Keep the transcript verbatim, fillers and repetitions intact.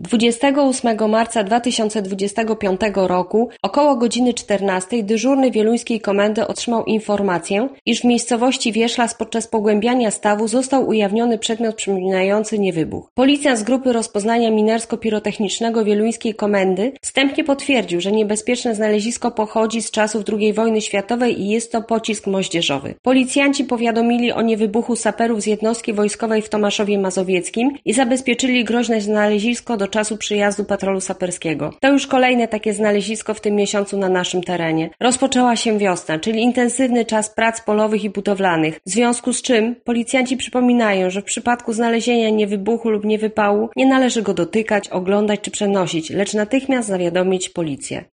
dwudziestego ósmego marca dwa tysiące dwudziestego piątego roku około godziny czternastej dyżurny wieluńskiej komendy otrzymał informację, iż w miejscowości Wierzchlas podczas pogłębiania stawu został ujawniony przedmiot przypominający niewybuch. Policjant z grupy rozpoznania minersko-pirotechnicznego wieluńskiej komendy wstępnie potwierdził, że niebezpieczne znalezisko pochodzi z czasów drugiej wojny światowej i jest to pocisk moździerzowy. Policjanci powiadomili o niewybuchu saperów z jednostki wojskowej w Tomaszowie Mazowieckim i zabezpieczyli groźne znalezisko do czasu przyjazdu patrolu saperskiego. To już kolejne takie znalezisko w tym miesiącu na naszym terenie. Rozpoczęła się wiosna, czyli intensywny czas prac polowych i budowlanych, w związku z czym policjanci przypominają, że w przypadku znalezienia niewybuchu lub niewypału nie należy go dotykać, oglądać czy przenosić, lecz natychmiast zawiadomić policję.